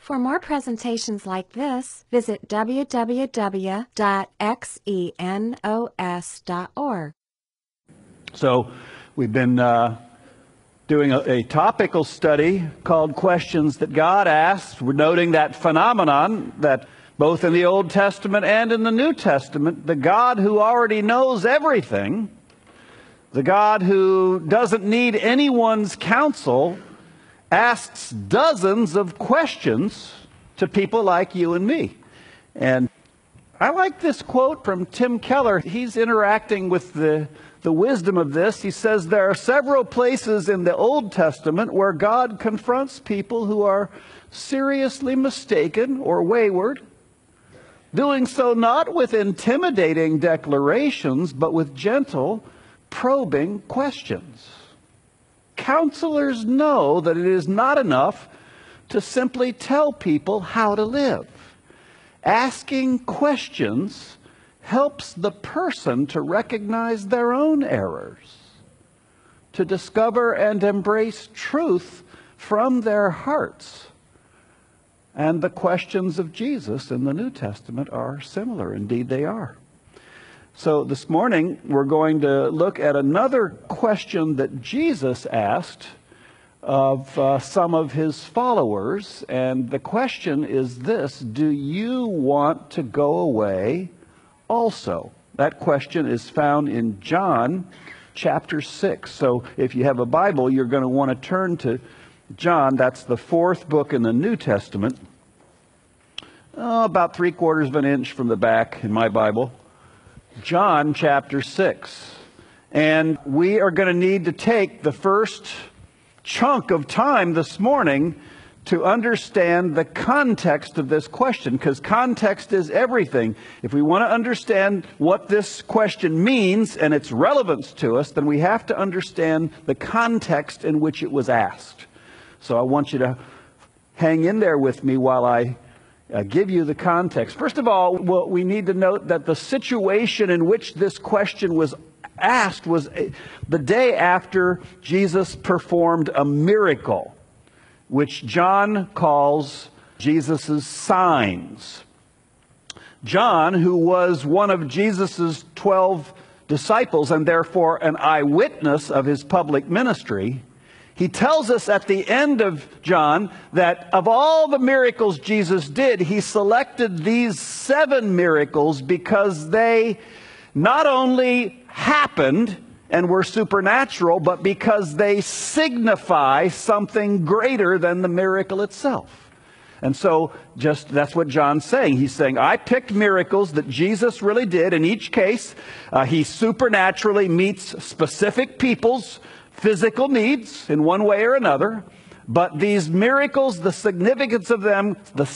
For more presentations like this, visit www.xenos.org. So we've been doing a topical study called Questions That God Asked. We're noting that phenomenon that both in the Old Testament and in the New Testament, the God who already knows everything, the God who doesn't need anyone's counsel, asks dozens of questions to people like you and me. And I like this quote from Tim Keller. He's interacting with the wisdom of this. He says, there are several places in the Old Testament where God confronts people who are seriously mistaken or wayward, doing so not with intimidating declarations, but with gentle, probing questions. Counselors know that it is not enough to simply tell people how to live. Asking questions helps the person to recognize their own errors, to discover and embrace truth from their hearts. And the questions of Jesus in the New Testament are similar. Indeed, they are. So this morning, we're going to look at another question that Jesus asked of some of his followers. And the question is this: do you want to go away also? That question is found in John chapter 6. So if you have a Bible, you're going to want to turn to John. That's the fourth book in the New Testament. About 3/4 of an inch from the back in my Bible. John chapter 6. And we are going to need to take the first chunk of time this morning to understand the context of this question, because context is everything. If we want to understand what this question means and its relevance to us, then we have to understand the context in which it was asked. So I want you to hang in there with me while I give you the context. First of all, we need to note that the situation in which this question was asked was the day after Jesus performed a miracle, which John calls Jesus' signs. John, who was one of Jesus' 12 disciples and therefore an eyewitness of his public ministry, he tells us at the end of John that of all the miracles Jesus did, he selected these 7 miracles because they not only happened and were supernatural, but because they signify something greater than the miracle itself. And so that's what John's saying. He's saying, I picked miracles that Jesus really did. In each case, he supernaturally meets specific people's physical needs in one way or another. But these miracles, the significance of them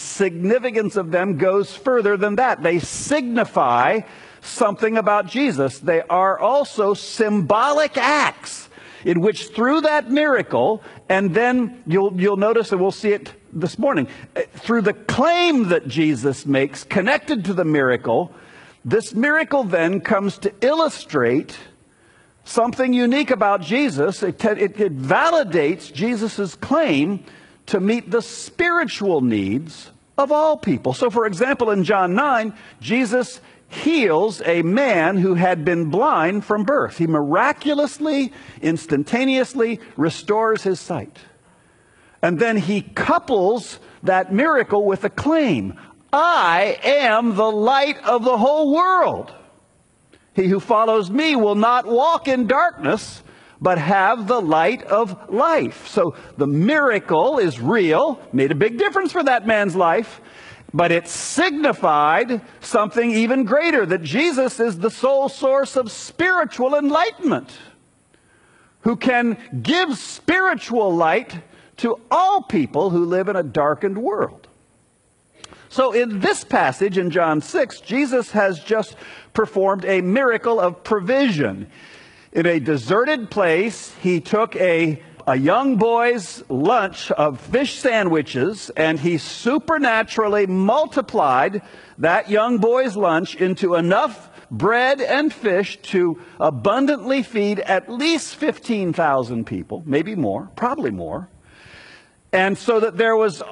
goes further than that. They signify something about Jesus. They are also symbolic acts in which through that miracle, and then you'll notice, and we'll see it this morning, through the claim that Jesus makes connected to the miracle, this miracle then comes to illustrate something unique about Jesus. It validates Jesus' claim to meet the spiritual needs of all people. So, for example, in John 9, Jesus heals a man who had been blind from birth. He miraculously, instantaneously restores his sight. And then he couples that miracle with a claim. I am the light of the whole world. He who follows me will not walk in darkness, but have the light of life. So the miracle is real, made a big difference for that man's life, but it signified something even greater, that Jesus is the sole source of spiritual enlightenment, who can give spiritual light to all people who live in a darkened world. So in this passage in John 6, Jesus has just performed a miracle of provision. In a deserted place, he took a young boy's lunch of fish sandwiches, and he supernaturally multiplied that young boy's lunch into enough bread and fish to abundantly feed at least 15,000 people, maybe more, probably more. And so that there was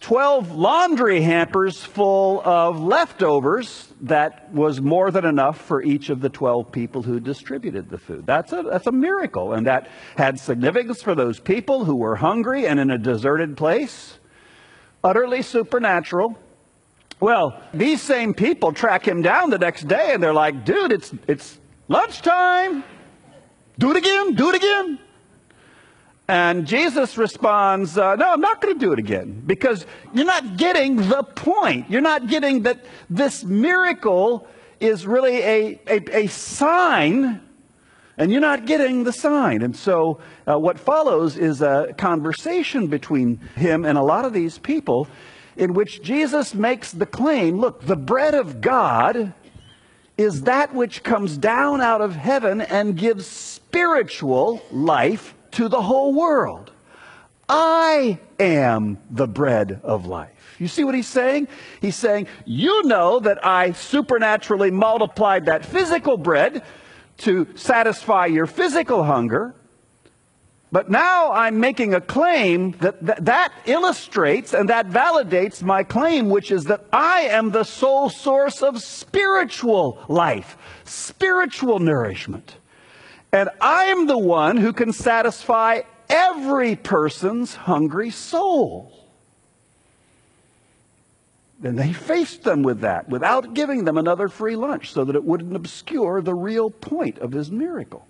12 laundry hampers full of leftovers that was more than enough for each of the 12 people who distributed the food. That's a miracle, and that had significance for those people who were hungry and in a deserted place. Utterly supernatural. Well, these same people track him down the next day, and they're like, dude, it's lunchtime. Do it again, do it again. And Jesus responds, no, I'm not going to do it again, because you're not getting the point. You're not getting that this miracle is really a sign, and you're not getting the sign. And so what follows is a conversation between him and a lot of these people in which Jesus makes the claim, look, the bread of God is that which comes down out of heaven and gives spiritual life to the whole world. I am the bread of life. You see what he's saying? He's saying, you know that I supernaturally multiplied that physical bread to satisfy your physical hunger. But now I'm making a claim that illustrates and that validates my claim, which is that I am the sole source of spiritual life, spiritual nourishment. And I'm the one who can satisfy every person's hungry soul. And they faced them with that without giving them another free lunch so that it wouldn't obscure the real point of his miracle.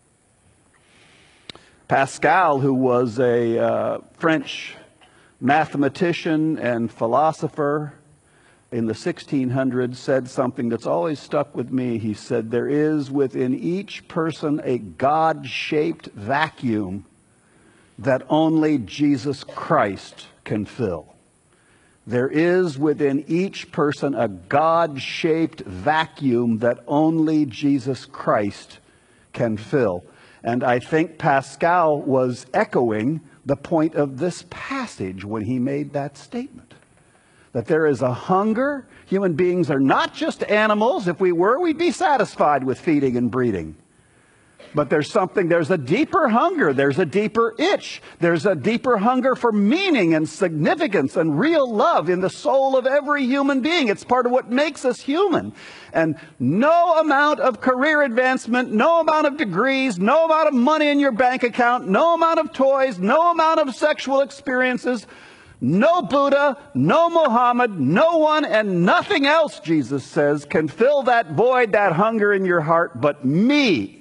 Pascal, who was a French mathematician and philosopher in the 1600s, said something that's always stuck with me. He said, there is within each person a God-shaped vacuum that only Jesus Christ can fill. There is within each person a God-shaped vacuum that only Jesus Christ can fill. And I think Pascal was echoing the point of this passage when he made that statement. That there is a hunger. Human beings are not just animals. If we were, we'd be satisfied with feeding and breeding. But there's a deeper hunger. There's a deeper itch. There's a deeper hunger for meaning and significance and real love in the soul of every human being. It's part of what makes us human. And no amount of career advancement, no amount of degrees, no amount of money in your bank account, no amount of toys, no amount of sexual experiences, no Buddha, no Muhammad, no one and nothing else, Jesus says, can fill that void, that hunger in your heart but me.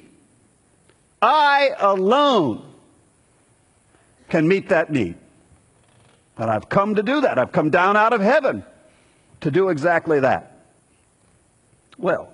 I alone can meet that need. And I've come to do that. I've come down out of heaven to do exactly that. Well,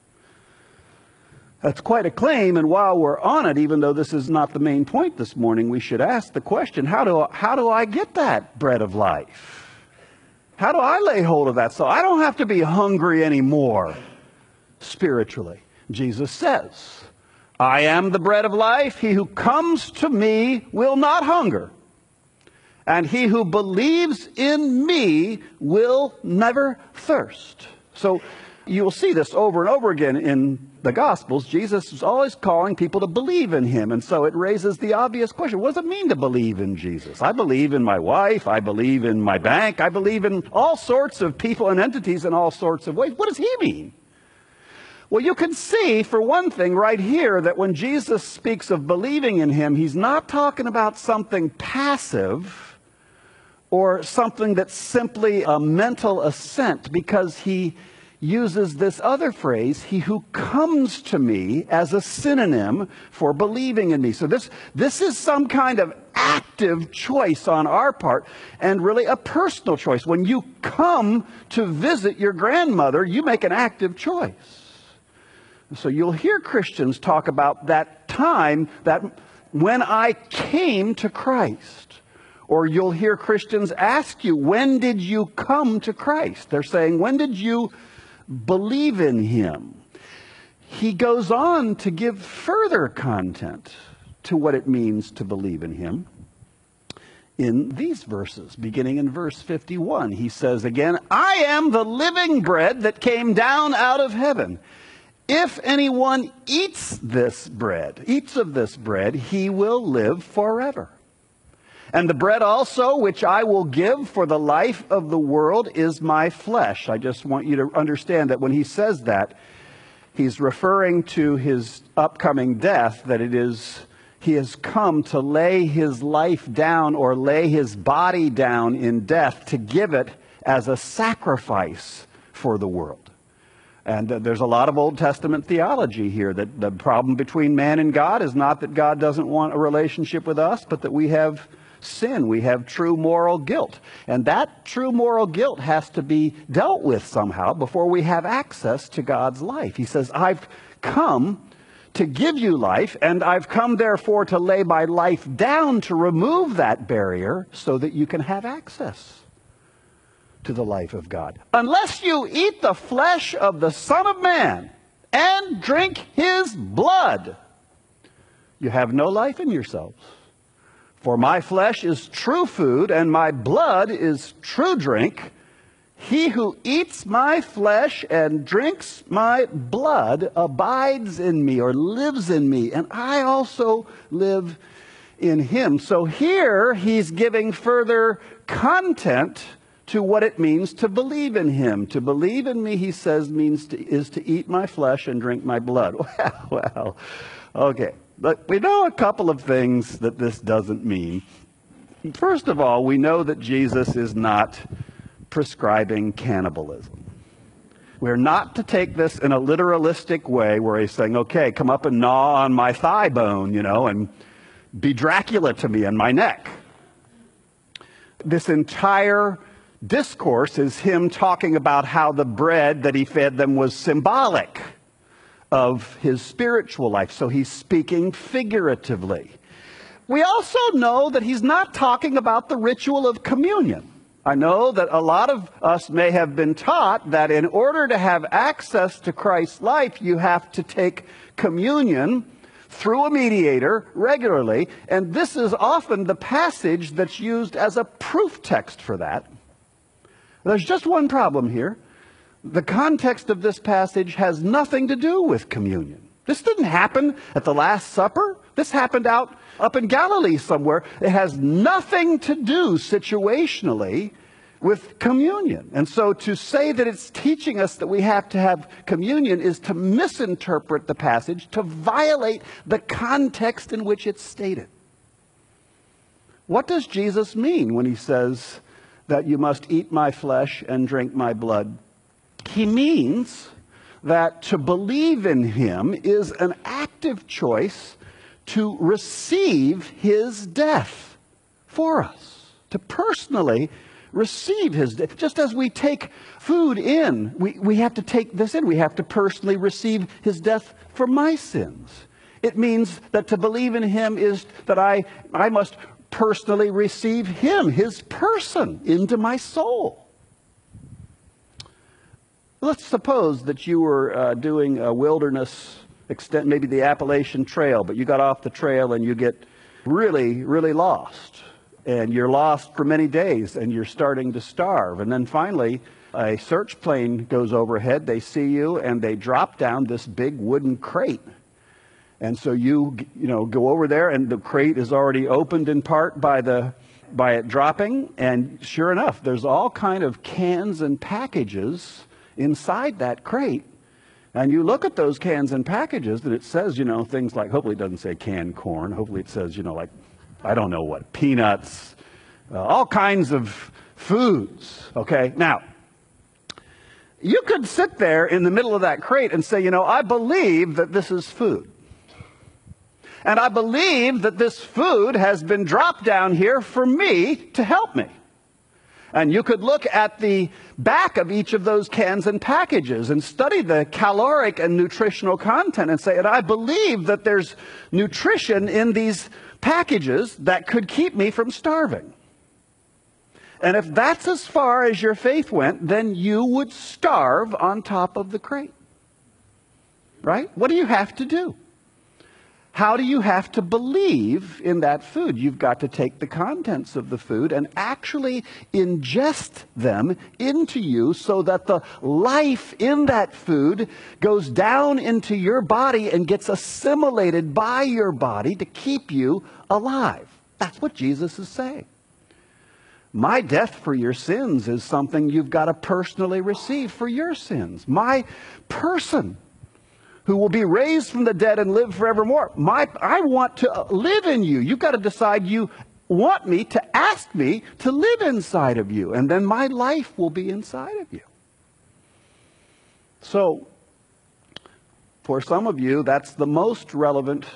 that's quite a claim, and while we're on it, even though this is not the main point this morning, we should ask the question, how do I get that bread of life? How do I lay hold of that so I don't have to be hungry anymore spiritually? Jesus says, I am the bread of life. He who comes to me will not hunger. And he who believes in me will never thirst. So you will see this over and over again in the Gospels. Jesus is always calling people to believe in him. And so it raises the obvious question, what does it mean to believe in Jesus? I believe in my wife. I believe in my bank. I believe in all sorts of people and entities in all sorts of ways. What does he mean? Well, you can see, for one thing, right here, that when Jesus speaks of believing in him, he's not talking about something passive or something that's simply a mental assent, because he uses this other phrase, he who comes to me, as a synonym for believing in me. So this is some kind of active choice on our part, and really a personal choice. When you come to visit your grandmother, you make an active choice. So you'll hear Christians talk about that time that when I came to Christ. Or you'll hear Christians ask you, when did you come to Christ? They're saying, when did you believe in him? He goes on to give further content to what it means to believe in him. In these verses, beginning in verse 51, he says again, I am the living bread that came down out of heaven. If anyone eats of this bread, he will live forever. And the bread also, which I will give for the life of the world, is my flesh. I just want you to understand that when he says that, he's referring to his upcoming death, that he has come to lay his life down or lay his body down in death to give it as a sacrifice for the world. And there's a lot of Old Testament theology here that the problem between man and God is not that God doesn't want a relationship with us, but that we have sin. We have true moral guilt. And that true moral guilt has to be dealt with somehow before we have access to God's life. He says, I've come to give you life, and I've come therefore to lay my life down to remove that barrier so that you can have access to the life of God. Unless you eat the flesh of the Son of Man and drink his blood, you have no life in yourselves. For my flesh is true food, and my blood is true drink. He who eats my flesh and drinks my blood abides in me, or lives in me, and I also live in him. So here he's giving further content to what it means to believe in him. To believe in me, he says, is to eat my flesh and drink my blood. Well, okay. But we know a couple of things that this doesn't mean. First of all, we know that Jesus is not prescribing cannibalism. We're not to take this in a literalistic way where he's saying, okay, come up and gnaw on my thigh bone, and be Dracula to me in my neck. This entire discourse is him talking about how the bread that he fed them was symbolic of his spiritual life. So he's speaking figuratively. We also know that he's not talking about the ritual of communion. I know that a lot of us may have been taught that in order to have access to Christ's life, you have to take communion through a mediator regularly. And this is often the passage that's used as a proof text for that. There's just one problem here. The context of this passage has nothing to do with communion. This didn't happen at the Last Supper. This happened up in Galilee somewhere. It has nothing to do situationally with communion. And so to say that it's teaching us that we have to have communion is to misinterpret the passage, to violate the context in which it's stated. What does Jesus mean when he says that you must eat my flesh and drink my blood? He means that to believe in him is an active choice to receive his death for us, to personally receive his death. Just as we take food in, we have to take this in. We have to personally receive his death for my sins. It means that to believe in him is that I must personally receive him, his person, into my soul. Let's suppose that you were doing a wilderness extent, maybe the Appalachian Trail, but you got off the trail and you get really, really lost. And you're lost for many days and you're starting to starve. And then finally, a search plane goes overhead. They see you and they drop down this big wooden crate. And so you go over there and the crate is already opened in part by it dropping. And sure enough, there's all kind of cans and packages inside that crate. And you look at those cans and packages and it says, things like, hopefully it doesn't say canned corn. Hopefully it says, like, I don't know what, peanuts, all kinds of foods. Okay. Now, you could sit there in the middle of that crate and say, I believe that this is food. And I believe that this food has been dropped down here for me to help me. And you could look at the back of each of those cans and packages and study the caloric and nutritional content and say, and I believe that there's nutrition in these packages that could keep me from starving. And if that's as far as your faith went, then you would starve on top of the crate. Right? What do you have to do? How do you have to believe in that food? You've got to take the contents of the food and actually ingest them into you so that the life in that food goes down into your body and gets assimilated by your body to keep you alive. That's what Jesus is saying. My death for your sins is something you've got to personally receive for your sins. My person who will be raised from the dead and live forevermore. I want to live in you. You've got to decide you want me to ask me to live inside of you. And then my life will be inside of you. So, for some of you, that's the most relevant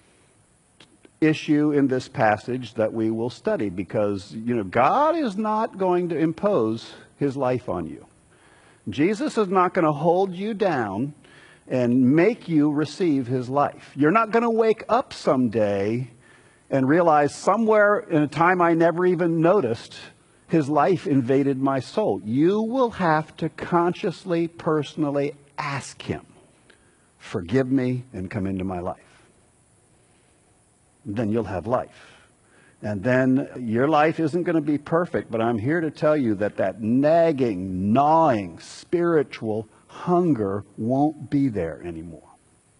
issue in this passage that we will study, because, God is not going to impose his life on you. Jesus is not going to hold you down and make you receive his life. You're not going to wake up someday and realize somewhere in a time I never even noticed, his life invaded my soul. You will have to consciously, personally ask him, forgive me and come into my life. Then you'll have life. And then your life isn't going to be perfect, but I'm here to tell you that nagging, gnawing, spiritual hunger won't be there anymore.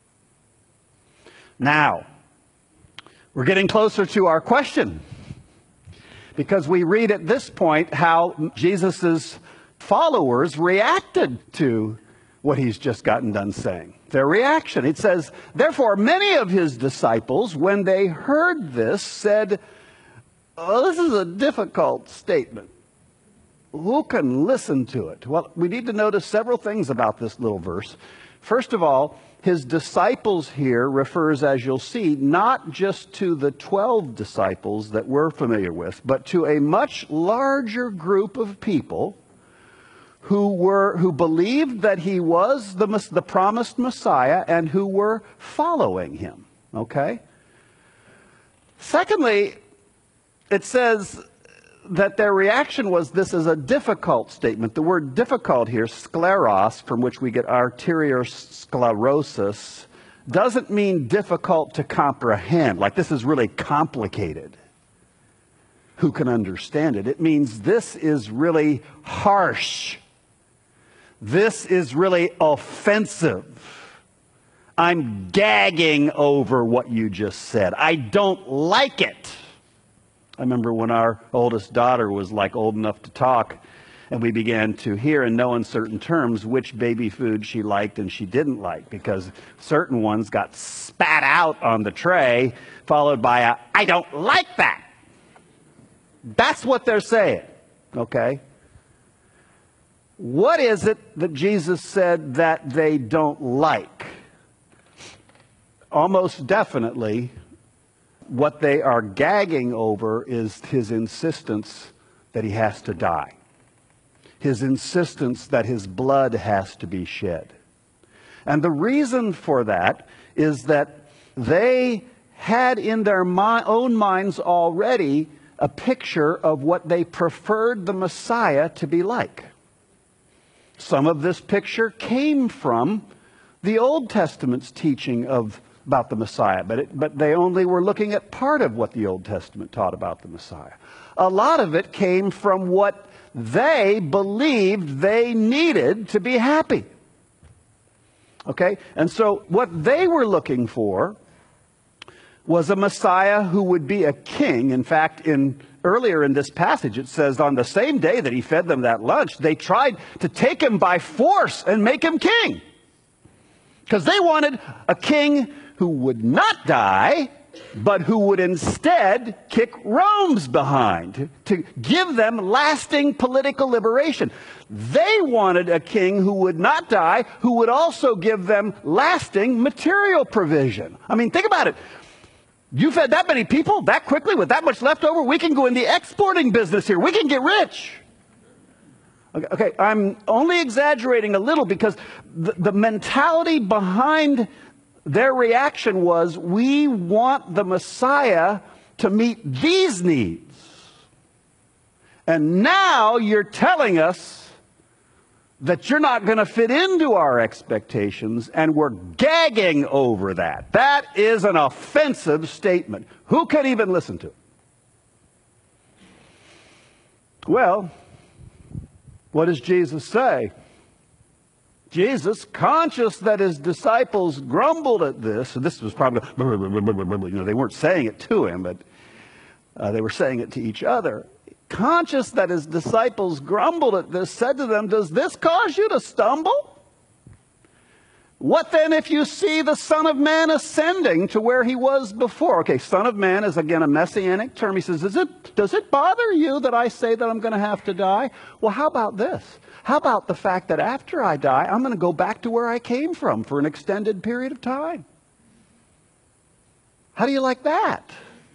Now, we're getting closer to our question, because we read at this point how Jesus' followers reacted to what he's just gotten done saying. Their reaction. It says, therefore, many of his disciples, when they heard this, said, oh, this is a difficult statement. Who can listen to it? Well, we need to notice several things about this little verse. First of all, his disciples here refers, as you'll see, not just to the 12 disciples that we're familiar with, but to a much larger group of people who believed that he was the promised Messiah and who were following him. Okay? Secondly, it says that their reaction was, this is a difficult statement. The word difficult here, skleros, from which we get arteriosclerosis, doesn't mean difficult to comprehend, like this is really complicated. Who can understand it? It means this is really harsh. This is really offensive. I'm gagging over what you just said. I don't like it. I remember when our oldest daughter was old enough to talk, and we began to hear in no uncertain terms which baby food she liked and she didn't like, because certain ones got spat out on the tray, followed by a, I don't like that. That's what they're saying, okay? What is it that Jesus said that they don't like? Almost definitely, what they are gagging over is his insistence that he has to die. His insistence that his blood has to be shed. And the reason for that is that they had in their own minds already a picture of what they preferred the Messiah to be like. Some of this picture came from the Old Testament's teaching about the Messiah, but they only were looking at part of what the Old Testament taught about the Messiah. A lot of it came from what they believed they needed to be happy. Okay? And so what they were looking for was a Messiah who would be a king. In fact, earlier in this passage, it says on the same day that he fed them that lunch, they tried to take him by force and make him king. Because they wanted a king who would not die, but who would instead kick Rome's behind to give them lasting political liberation. They wanted a king who would not die, who would also give them lasting material provision. I mean, think about it. You fed that many people that quickly with that much left over, we can go in the exporting business here. We can get rich. Okay, I'm only exaggerating a little because the mentality behind their reaction was, we want the Messiah to meet these needs. And now you're telling us that you're not going to fit into our expectations, and we're gagging over that. That is an offensive statement. Who can even listen to it? Well, what does Jesus say? Jesus, conscious that his disciples grumbled at this, and this was probably, they weren't saying it to him, but They were saying it to each other. Conscious that his disciples grumbled at this, said to them, "Does this cause you to stumble? What then if you see the Son of Man ascending to where he was before?" Okay, Son of Man is again a messianic term. He says, does it bother you that I say that I'm going to have to die? Well, how about this? How about the fact that after I die, I'm going to go back to where I came from for an extended period of time? How do you like that?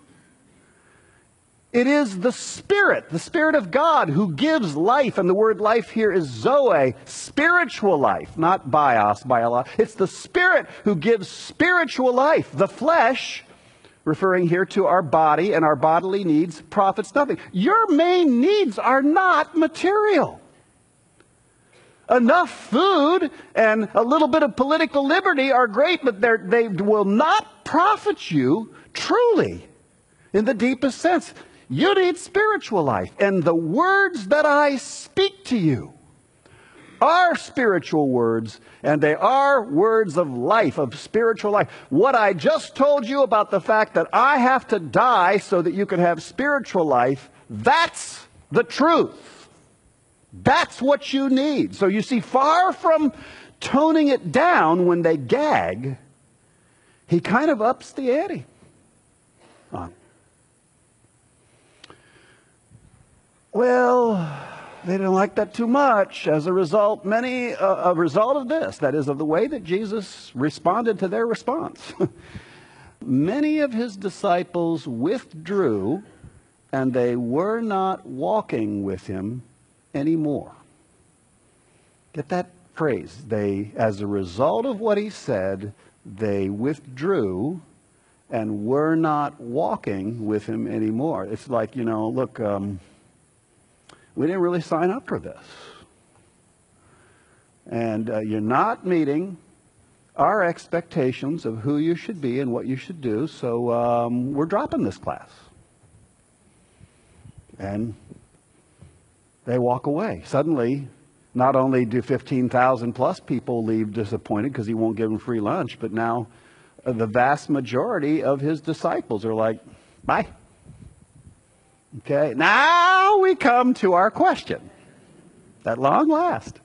It is the Spirit of God, who gives life. And the word life here is zoe, spiritual life, not bios, biolo. It's the Spirit who gives spiritual life. The flesh, referring here to our body and our bodily needs, profits nothing. Your main needs are not material. Enough food and a little bit of political liberty are great, but they will not profit you truly in the deepest sense. You need spiritual life. And the words that I speak to you are spiritual words, and they are words of life, of spiritual life. What I just told you about the fact that I have to die so that you can have spiritual life, that's the truth. That's what you need. So you see, far from toning it down when they gag, he kind of ups the ante. Well, they didn't like that too much. As a result, a result of this, that is, of the way that Jesus responded to their response, many of his disciples withdrew, and they were not walking with him anymore. Get that phrase. As a result of what he said, they withdrew and were not walking with him anymore. It's like, look, we didn't really sign up for this. And you're not meeting our expectations of who you should be and what you should do, so we're dropping this class. And they walk away. Suddenly, not only do 15,000 plus people leave disappointed because he won't give them free lunch, but now the vast majority of his disciples are like, bye. Okay, now we come to our question. At long last.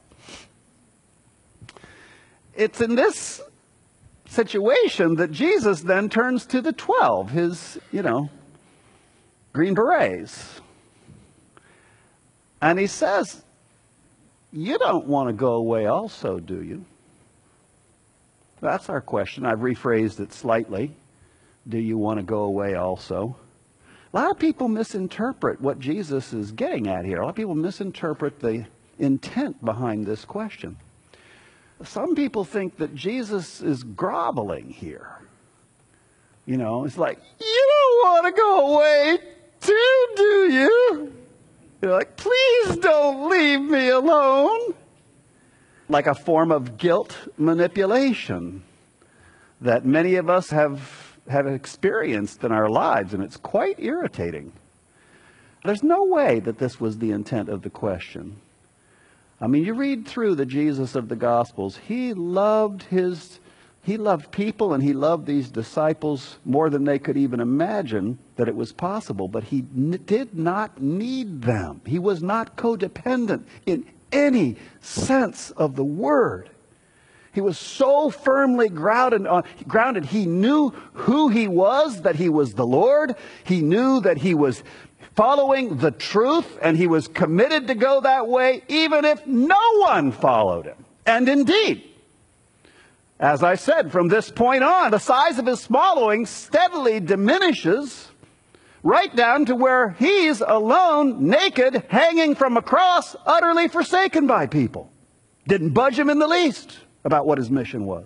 It's in this situation that Jesus then turns to the 12, his, Green Berets. And he says, you don't want to go away also, do you? That's our question. I've rephrased it slightly. Do you want to go away also? A lot of people misinterpret what Jesus is getting at here. A lot of people misinterpret the intent behind this question. Some people think that Jesus is groveling here. It's like, you don't want to go away too, do you? You're like, please don't leave me alone. Like a form of guilt manipulation that many of us have experienced in our lives, and it's quite irritating. There's no way that this was the intent of the question. I mean, you read through the Jesus of the Gospels, he loved people, and he loved these disciples more than they could even imagine that it was possible, but he did not need them. He was not codependent in any sense of the word. He was so firmly grounded. He knew who he was, that he was the Lord. He knew that he was following the truth, and he was committed to go that way, even if no one followed him. And indeed, as I said, from this point on, the size of his following steadily diminishes right down to where he's alone, naked, hanging from a cross, utterly forsaken by people. Didn't budge him in the least about what his mission was.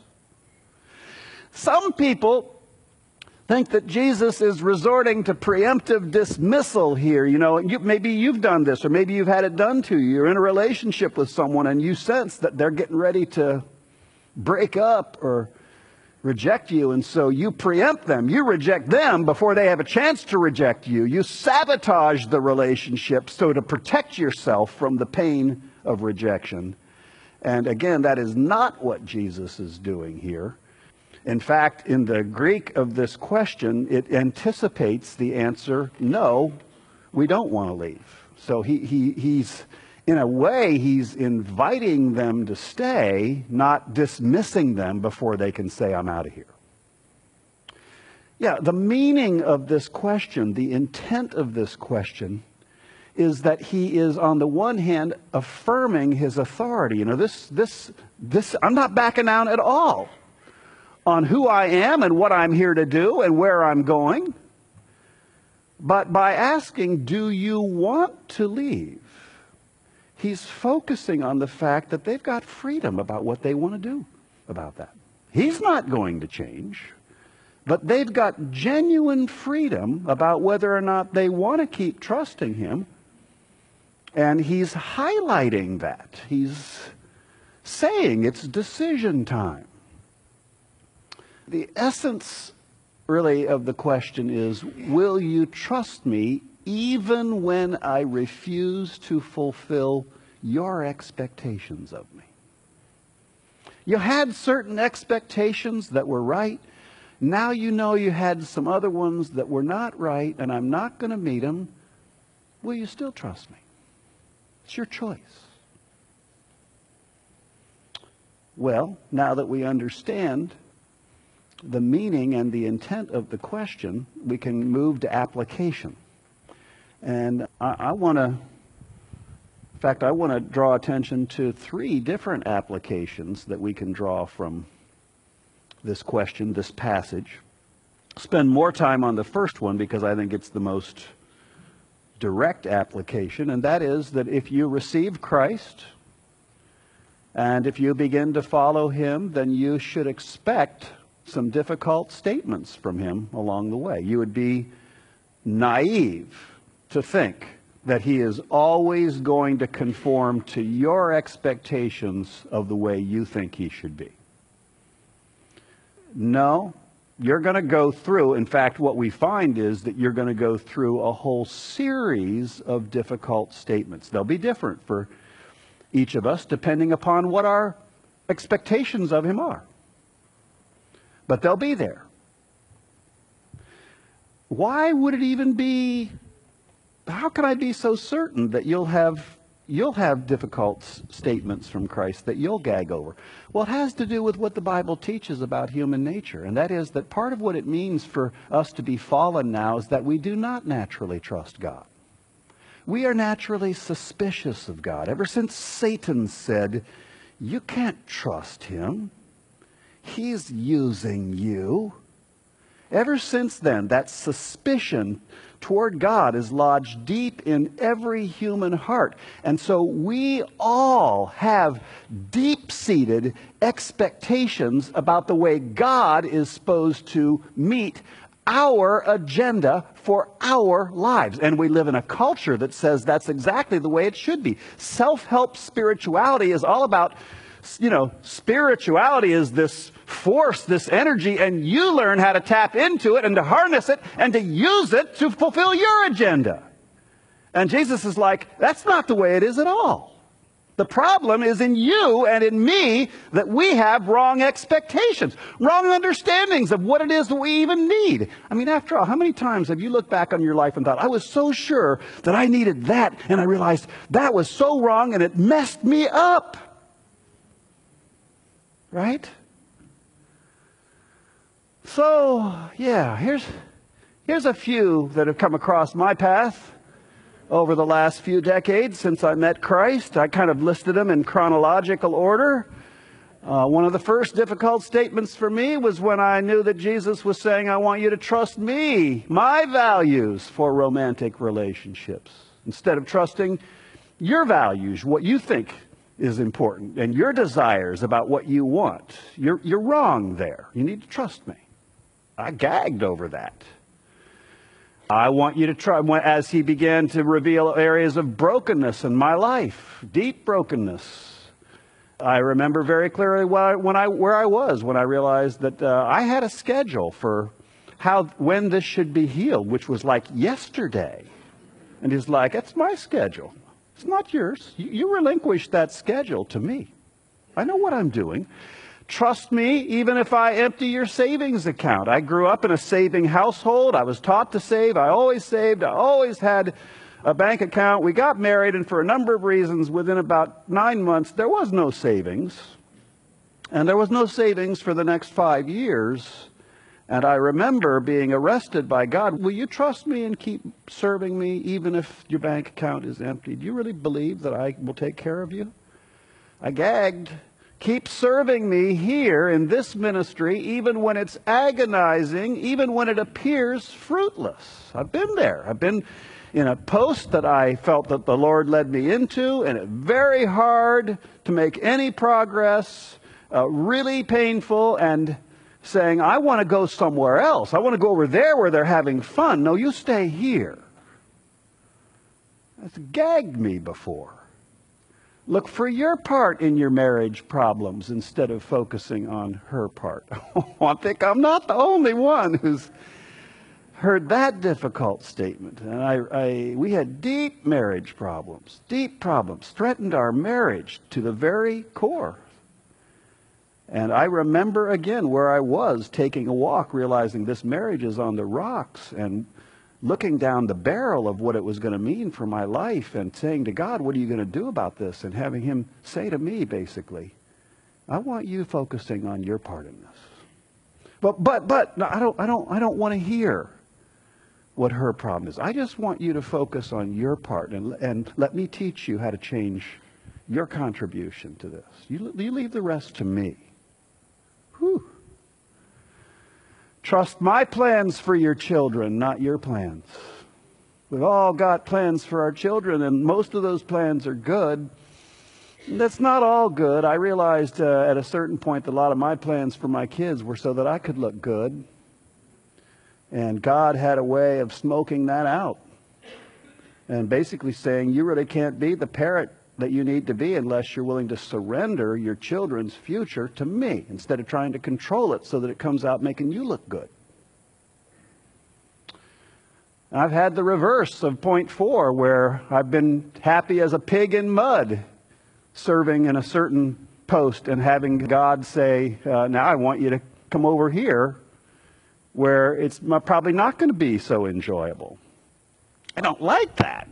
Some people think that Jesus is resorting to preemptive dismissal here. Maybe you've done this, or maybe you've had it done to you. You're in a relationship with someone and you sense that they're getting ready to break up or reject you, and so you preempt them. You reject them before they have a chance to reject you. You sabotage the relationship so to protect yourself from the pain of rejection. And again, that is not what Jesus is doing here. In fact, in the Greek of this question, it anticipates the answer, no, we don't want to leave. So he's, in a way, he's inviting them to stay, not dismissing them before they can say, I'm out of here. Yeah, the meaning of this question, the intent of this question, is that he is, on the one hand, affirming his authority. You know, this, I'm not backing down at all on who I am and what I'm here to do and where I'm going. But by asking, do you want to leave? He's focusing on the fact that they've got freedom about what they want to do about that. He's not going to change, but they've got genuine freedom about whether or not they want to keep trusting him. And he's highlighting that. He's saying it's decision time. The essence, really, of the question is, will you trust me even when I refuse to fulfill your expectations of me? You had certain expectations that were right. Now you know you had some other ones that were not right, and I'm not going to meet them. Will you still trust me? It's your choice. Well, now that we understand the meaning and the intent of the question, we can move to application. And I want to draw attention to 3 different applications that we can draw from this question, this passage. Spend more time on the first one because I think it's the most direct application, and that is that if you receive Christ and if you begin to follow him, then you should expect some difficult statements from him along the way. You would be naive to think that he is always going to conform to your expectations of the way you think he should be. No, you're going to go through, in fact, what we find is that you're going to go through a whole series of difficult statements. They'll be different for each of us depending upon what our expectations of him are. But they'll be there. Why would it even be, how can I be so certain that you'll have difficult statements from Christ that you'll gag over? Well, it has to do with what the Bible teaches about human nature, and that is that part of what it means for us to be fallen now is that we do not naturally trust God. We are naturally suspicious of God. Ever since Satan said, you can't trust him, he's using you. Ever since then, that suspicion toward God is lodged deep in every human heart. And so we all have deep-seated expectations about the way God is supposed to meet our agenda for our lives. And we live in a culture that says that's exactly the way it should be. Self-help spirituality is all about, spirituality is this force, this energy, and you learn how to tap into it and to harness it and to use it to fulfill your agenda. And Jesus is like, that's not the way it is at all. The problem is in you and in me that we have wrong expectations, wrong understandings of what it is that we even need. I mean, after all, how many times have you looked back on your life and thought, I was so sure that I needed that, and I realized that was so wrong and it messed me up. Right? So, yeah, here's a few that have come across my path over the last few decades since I met Christ. I kind of listed them in chronological order. One of the first difficult statements for me was when I knew that Jesus was saying, I want you to trust me, my values for romantic relationships, instead of trusting your values, what you think is important, and your desires about what you want. You're wrong there. You need to trust me. I gagged over that. I want you to try, as he began to reveal areas of brokenness in my life, deep brokenness. I remember very clearly where I was when I realized that I had a schedule for when this should be healed, which was like yesterday. And he's like, it's my schedule. It's not yours. You relinquish that schedule to me. I know what I'm doing. trust me even if I empty your savings account. I grew up in a saving household. I was taught to save. I always saved. I always had a bank account. We got married, and for a number of reasons, within about 9 months, there was no savings. And there was no savings for the next 5 years. And I remember being arrested by God. Will you trust me and keep serving me even if your bank account is empty? Do you really believe that I will take care of you? I gagged. Keep serving me here in this ministry even when it's agonizing, even when it appears fruitless. I've been there. I've been in a post that I felt that the Lord led me into, and it's very hard to make any progress, really painful, and saying, I want to go somewhere else. I want to go over there where they're having fun. No, you stay here. That's gagged me before. Look for your part in your marriage problems instead of focusing on her part. I think I'm not the only one who's heard that difficult statement. And we had deep marriage problems, threatened our marriage to the very core. And I remember again where I was taking a walk, realizing this marriage is on the rocks, and looking down the barrel of what it was going to mean for my life, and saying to God, what are you going to do about this? And having him say to me, basically, I want you focusing on your part in this. But no, I don't want to hear what her problem is. I just want you to focus on your part, and let me teach you how to change your contribution to this. You leave the rest to me. Whew. Trust my plans for your children, not your plans. We've all got plans for our children, and most of those plans are good. That's not all good. I realized at a certain point that a lot of my plans for my kids were so that I could look good. And God had a way of smoking that out. And basically saying, you really can't be the parent that you need to be unless you're willing to surrender your children's future to me, instead of trying to control it so that it comes out making you look good. I've had the reverse of point 4, where I've been happy as a pig in mud, serving in a certain post and having God say, now I want you to come over here where it's probably not going to be so enjoyable. I don't like that.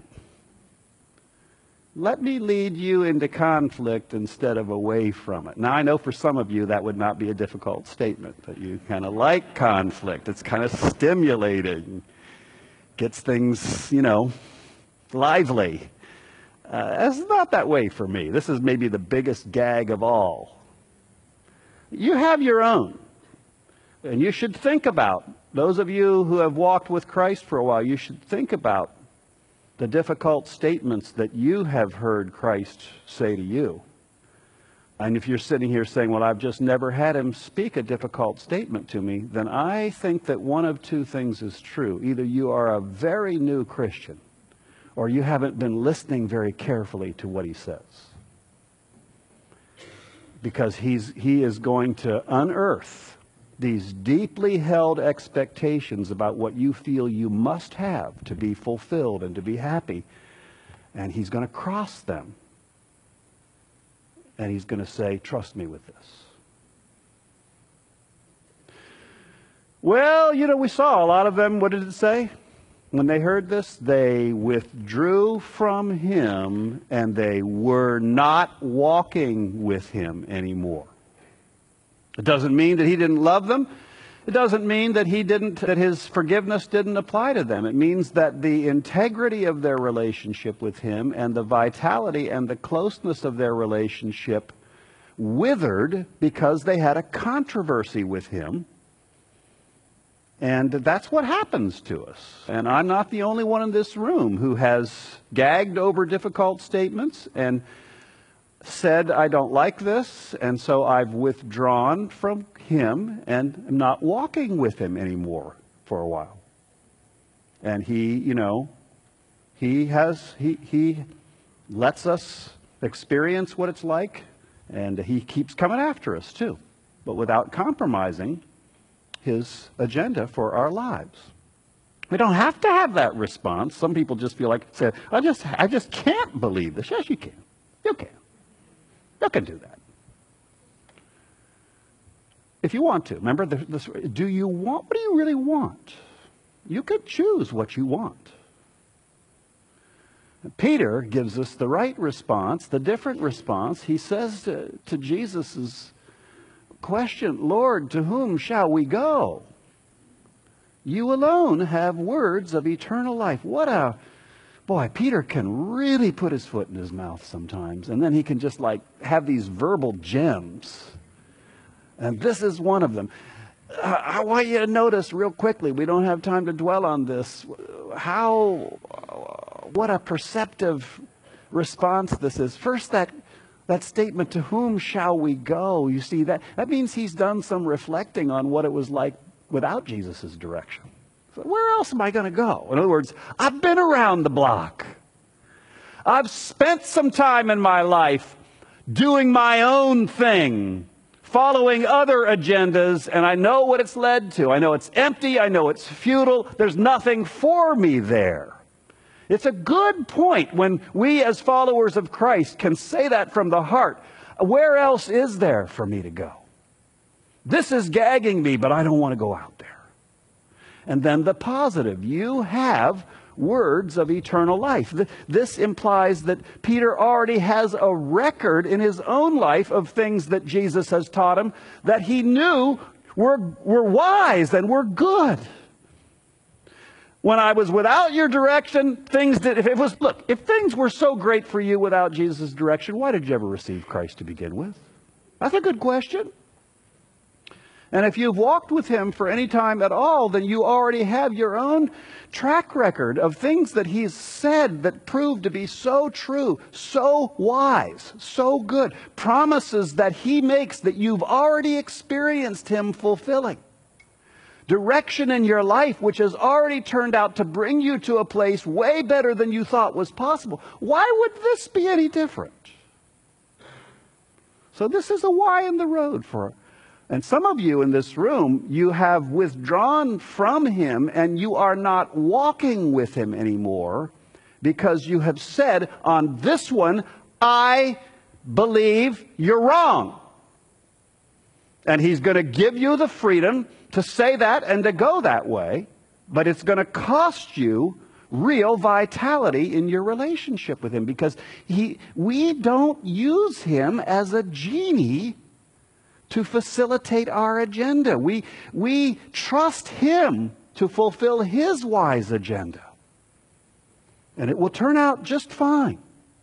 Let me lead you into conflict instead of away from it. Now, I know for some of you that would not be a difficult statement, that you kind of like conflict. It's kind of stimulating. Gets things, lively. It's not that way for me. This is maybe the biggest gag of all. You have your own. And you should think about, those of you who have walked with Christ for a while, you should think about the difficult statements that you have heard Christ say to you. And if you're sitting here saying, well, I've just never had him speak a difficult statement to me, then I think that one of two things is true. Either you are a very new Christian, or you haven't been listening very carefully to what he says. Because he is going to unearth these deeply held expectations about what you feel you must have to be fulfilled and to be happy. And he's going to cross them. And he's going to say, trust me with this. Well, we saw a lot of them. What did it say? When they heard this, they withdrew from him, and they were not walking with him anymore. It doesn't mean that he didn't love them. It doesn't mean that that his forgiveness didn't apply to them. It means that the integrity of their relationship with him and the vitality and the closeness of their relationship withered because they had a controversy with him. And that's what happens to us. And I'm not the only one in this room who has gagged over difficult statements and said, I don't like this, and so I've withdrawn from him and am not walking with him anymore for a while. And he lets us experience what it's like, and he keeps coming after us too, but without compromising his agenda for our lives. We don't have to have that response. Some people just feel like, I just can't believe this. Yes, you can. You can. You can do that. if you want to. Remember, do you want, what do you really want? You could choose what you want. Peter gives us the right response, the different response. He says to Jesus' question, Lord, to whom shall we go? You alone have words of eternal life. Boy, Peter can really put his foot in his mouth sometimes. And then he can just have these verbal gems. And this is one of them. I want you to notice real quickly, we don't have time to dwell on this, what a perceptive response this is. First, that statement, to whom shall we go? You see, that means he's done some reflecting on what it was like without Jesus' direction. So where else am I going to go? In other words, I've been around the block. I've spent some time in my life doing my own thing, following other agendas, and I know what it's led to. I know it's empty. I know it's futile. There's nothing for me there. It's a good point when we as followers of Christ can say that from the heart. Where else is there for me to go? This is gagging me, but I don't want to go out there. And then the positive. You have words of eternal life. This implies that Peter already has a record in his own life of things that Jesus has taught him that he knew were wise and were good. When I was without your direction, if things were so great for you without Jesus' direction, why did you ever receive Christ to begin with? That's a good question. And if you've walked with him for any time at all, then you already have your own track record of things that he's said that prove to be so true, so wise, so good. Promises that he makes that you've already experienced him fulfilling. Direction in your life which has already turned out to bring you to a place way better than you thought was possible. Why would this be any different? So this is a why in the road for. And some of you in this room, you have withdrawn from him and you are not walking with him anymore because you have said, on this one, I believe you're wrong. And he's going to give you the freedom to say that and to go that way, but it's going to cost you real vitality in your relationship with him because we don't use him as a genie to facilitate our agenda. We trust him to fulfill his wise agenda. And it will turn out just fine.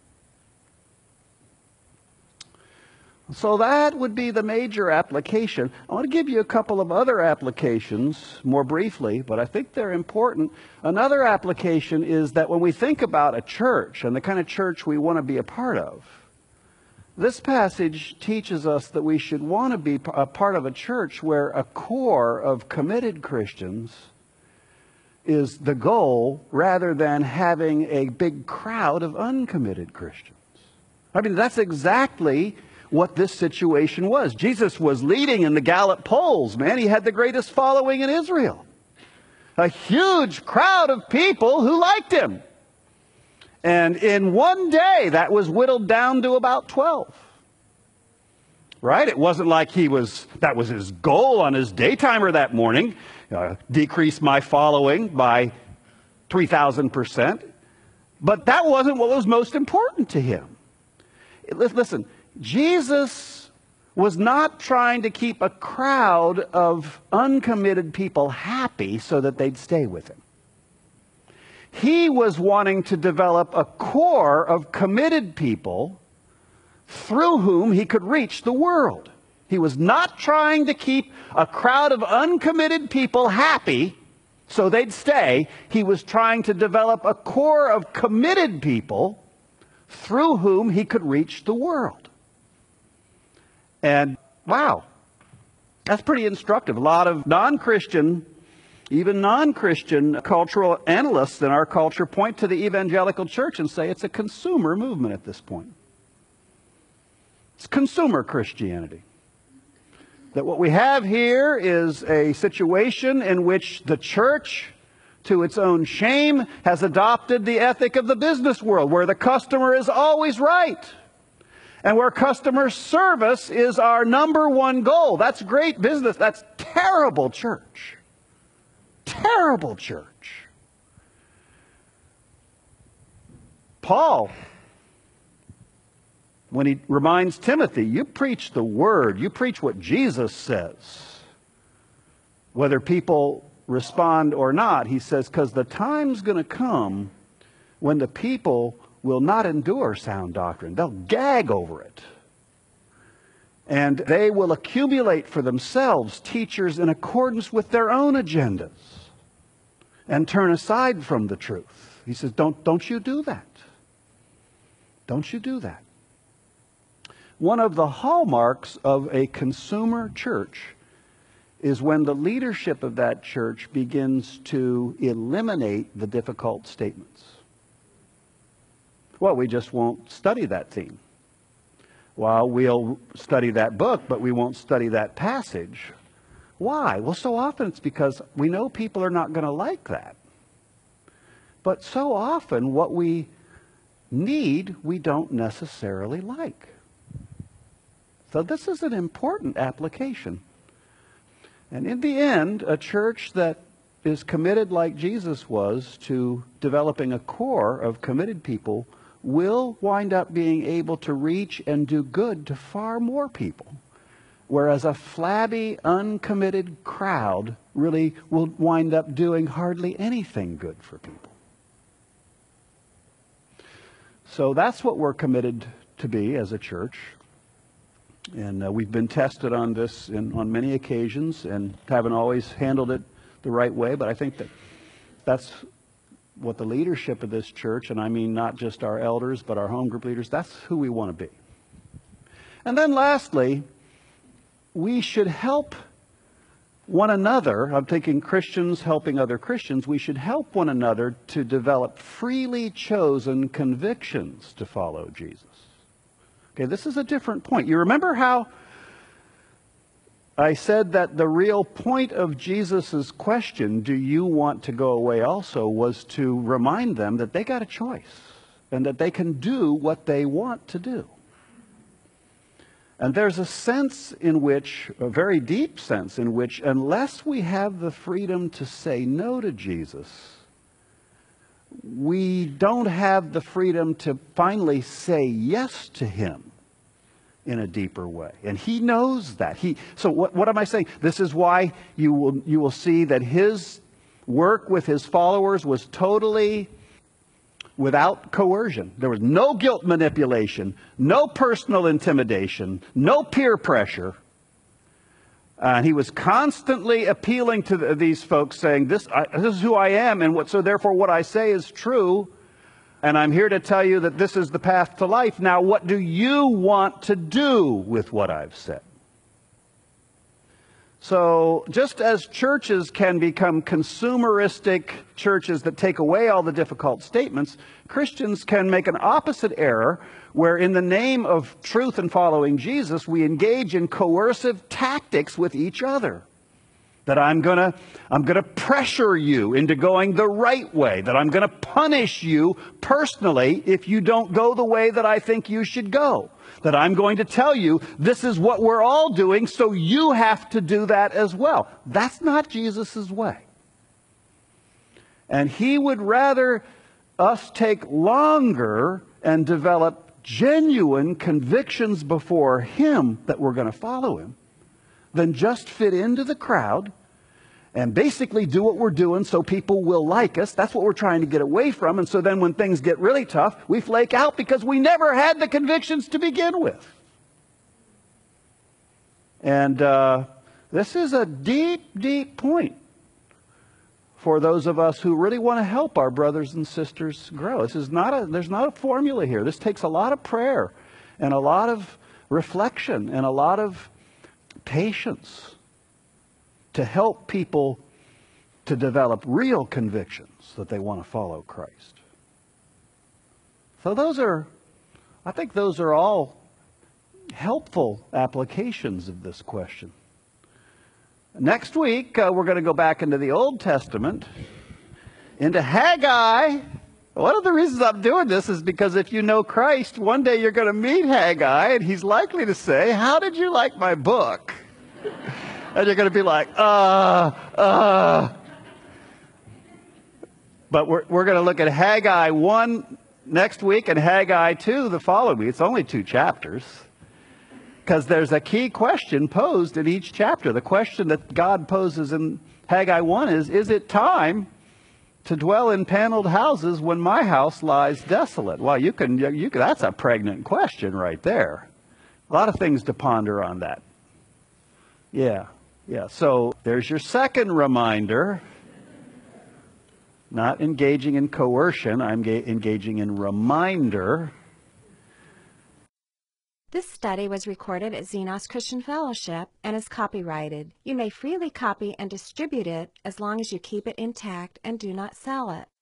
So that would be the major application. I want to give you a couple of other applications more briefly, but I think they're important. Another application is that when we think about a church and the kind of church we want to be a part of, this passage teaches us that we should want to be a part of a church where a core of committed Christians is the goal rather than having a big crowd of uncommitted Christians. I mean, that's exactly what this situation was. Jesus was leading in the Gallup polls, man. He had the greatest following in Israel. A huge crowd of people who liked him. And in one day, that was whittled down to about 12. Right? It wasn't like that was his goal on his daytimer that morning. Decrease my following by 3,000%. But that wasn't what was most important to him. Listen, Jesus was not trying to keep a crowd of uncommitted people happy so that they'd stay with him. He was wanting to develop a core of committed people through whom he could reach the world. He was not trying to keep a crowd of uncommitted people happy so they'd stay. He was trying to develop a core of committed people through whom he could reach the world. And wow, that's pretty instructive. A lot of even non-Christian cultural analysts in our culture point to the evangelical church and say it's a consumer movement at this point. It's consumer Christianity. That what we have here is a situation in which the church, to its own shame, has adopted the ethic of the business world, where the customer is always right. and where customer service is our number one goal. That's great business. That's terrible church. Terrible church. Paul, when he reminds Timothy, you preach the word, you preach what Jesus says. Whether people respond or not, he says, because the time's going to come when the people will not endure sound doctrine. They'll gag over it. And they will accumulate for themselves teachers in accordance with their own agendas and turn aside from the truth. He says, don't you do that. Don't you do that. One of the hallmarks of a consumer church is when the leadership of that church begins to eliminate the difficult statements. Well, we just won't study that theme. Well, we'll study that book, but we won't study that passage. Why? Well, so often it's because we know people are not going to like that. But so often what we need, we don't necessarily like. So this is an important application. And in the end, a church that is committed like Jesus was to developing a core of committed people will wind up being able to reach and do good to far more people. Whereas a flabby, uncommitted crowd really will wind up doing hardly anything good for people. So that's what we're committed to be as a church. And we've been tested on this on many occasions and haven't always handled it the right way. But I think that's what the leadership of this church, and I mean not just our elders, but our home group leaders, that's who we want to be. And then lastly, we should help one another. I'm thinking Christians helping other Christians. We should help one another to develop freely chosen convictions to follow Jesus. Okay, this is a different point. You remember how I said that the real point of Jesus' question, do you want to go away also, was to remind them that they got a choice and that they can do what they want to do. And there's a sense in which, a very deep sense in which, unless we have the freedom to say no to Jesus, we don't have the freedom to finally say yes to him in a deeper way. And he knows that. So what am I saying? This is why you will see that his work with his followers was totally without coercion. There was no guilt manipulation, no personal intimidation, no peer pressure. And he was constantly appealing to these folks, saying, this is who I am, and so therefore what I say is true, and I'm here to tell you that this is the path to life. Now, what do you want to do with what I've said? So just as churches can become consumeristic churches that take away all the difficult statements, Christians can make an opposite error where in the name of truth and following Jesus, we engage in coercive tactics with each other. That I'm going to pressure you into going the right way. That I'm going to punish you personally if you don't go the way that I think you should go. That I'm going to tell you this is what we're all doing, so you have to do that as well. That's not Jesus' way. And he would rather us take longer and develop genuine convictions before him that we're going to follow him than just fit into the crowd and basically do what we're doing so people will like us. That's what we're trying to get away from. And so then when things get really tough, we flake out because we never had the convictions to begin with. And this is a deep, deep point for those of us who really want to help our brothers and sisters grow. There's not a formula here. This takes a lot of prayer and a lot of reflection and a lot of patience to help people to develop real convictions that they want to follow Christ. So I think those are all helpful applications of this question. Next week, we're going to go back into the Old Testament, into Haggai, One of the reasons I'm doing this is because if you know Christ, one day you're going to meet Haggai, and he's likely to say, how did you like my book? And you're going to be like, But we're going to look at Haggai 1 next week and Haggai 2 the following week. It's only 2 chapters. Because there's a key question posed in each chapter. The question that God poses in Haggai 1 is it time to dwell in paneled houses when my house lies desolate? Well, you can, that's a pregnant question right there. A lot of things to ponder on that. Yeah. So there's your second reminder. Not engaging in coercion, I'm engaging in reminder. This study was recorded at Xenos Christian Fellowship and is copyrighted. You may freely copy and distribute it as long as you keep it intact and do not sell it.